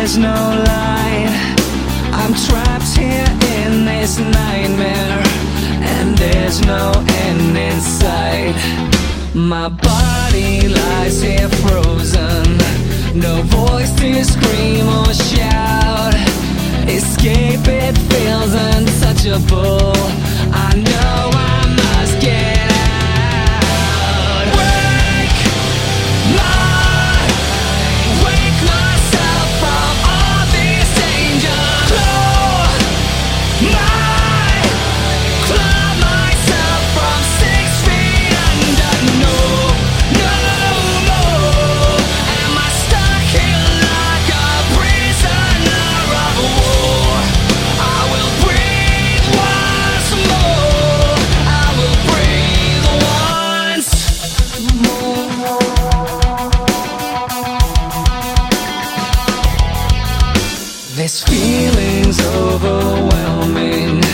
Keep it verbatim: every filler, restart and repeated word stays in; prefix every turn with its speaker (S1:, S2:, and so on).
S1: there's no light. I'm trapped here in this nightmare, and there's no end in sight. My body lies here frozen, no voice to scream or shout. Escape, it feels untouchable. I know I must get out. Wake my, wake myself from all this danger. Claw my, claw myself from six feet under. No, no more am I stuck here like a prisoner of war. I will breathe once more. I will breathe once more. This feeling's overwhelming.